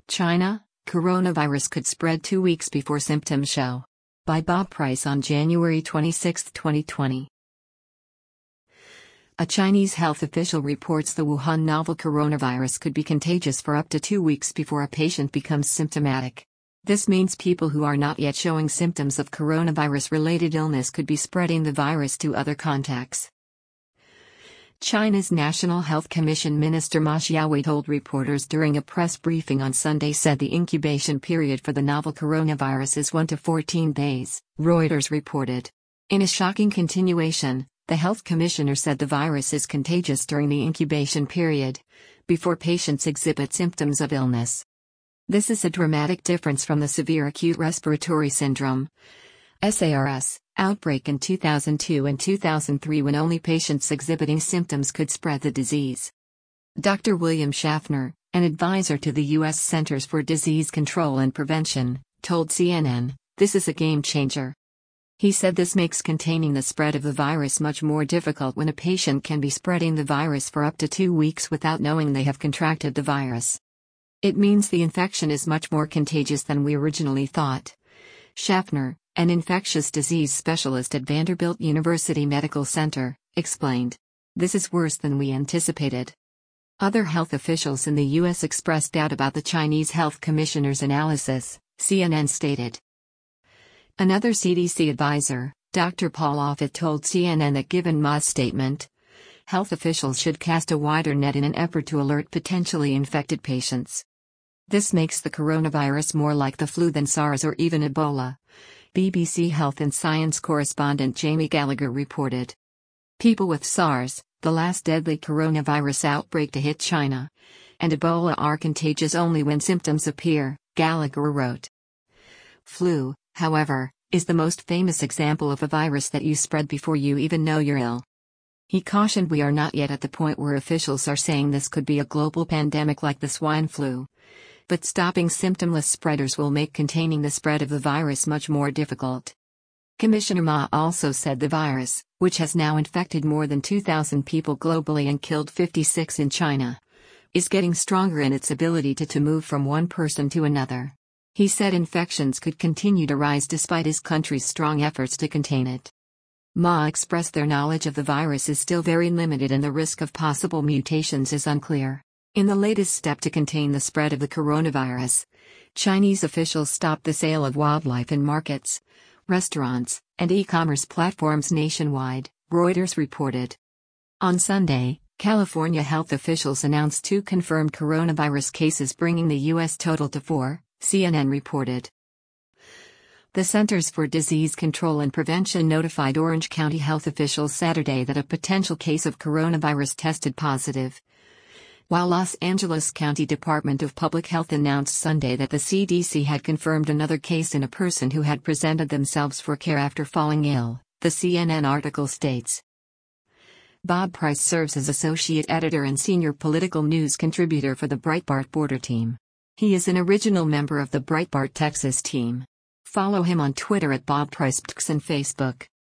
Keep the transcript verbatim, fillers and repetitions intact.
China, coronavirus could spread two weeks before symptoms show. By Bob Price on January twenty-sixth, twenty twenty. A Chinese health official reports the Wuhan novel coronavirus could be contagious for up to two weeks before a patient becomes symptomatic. This means people who are not yet showing symptoms of coronavirus-related illness could be spreading the virus to other contacts. China's National Health Commission Minister Ma Xiaowei told reporters during a press briefing on Sunday said the incubation period for the novel coronavirus is one to fourteen days, Reuters reported. In a shocking continuation, the health commissioner said the virus is contagious during the incubation period, before patients exhibit symptoms of illness. This is a dramatic difference from the severe acute respiratory syndrome (S A R S) outbreak in two thousand two and two thousand three when only patients exhibiting symptoms could spread the disease. Doctor William Schaffner, an advisor to the U S Centers for Disease Control and Prevention, told C N N, "This is a game changer." He said this makes containing the spread of the virus much more difficult when a patient can be spreading the virus for up to two weeks without knowing they have contracted the virus. It means the infection is much more contagious than we originally thought. Schaffner, an infectious disease specialist at Vanderbilt University Medical Center, explained. This is worse than we anticipated. Other health officials in the U S expressed doubt about the Chinese Health Commissioner's analysis, C N N stated. Another C D C advisor, Doctor Paul Offit told C N N that given Ma's statement, health officials should cast a wider net in an effort to alert potentially infected patients. This makes the coronavirus more like the flu than SARS or even Ebola, B B C Health and Science correspondent Jamie Gallagher reported. People with SARS, the last deadly coronavirus outbreak to hit China, and Ebola are contagious only when symptoms appear, Gallagher wrote. Flu, however, is the most famous example of a virus that you spread before you even know you're ill. He cautioned we are not yet at the point where officials are saying this could be a global pandemic like the swine flu. But stopping symptomless spreaders will make containing the spread of the virus much more difficult. Commissioner Ma also said the virus, which has now infected more than two thousand people globally and killed fifty-six in China, is getting stronger in its ability to, to move from one person to another. He said infections could continue to rise despite his country's strong efforts to contain it. Ma expressed their knowledge of the virus is still very limited and the risk of possible mutations is unclear. In the latest step to contain the spread of the coronavirus, Chinese officials stopped the sale of wildlife in markets, restaurants, and e-commerce platforms nationwide, Reuters reported. On Sunday, California health officials announced two confirmed coronavirus cases, bringing the U S total to four, C N N reported. The Centers for Disease Control and Prevention notified Orange County health officials Saturday that a potential case of coronavirus tested positive, while Los Angeles County Department of Public Health announced Sunday that the C D C had confirmed another case in a person who had presented themselves for care after falling ill, the C N N article states. Bob Price serves as associate editor and senior political news contributor for the Breitbart Border team. He is an original member of the Breitbart Texas team. Follow him on Twitter at Bob Price and Facebook.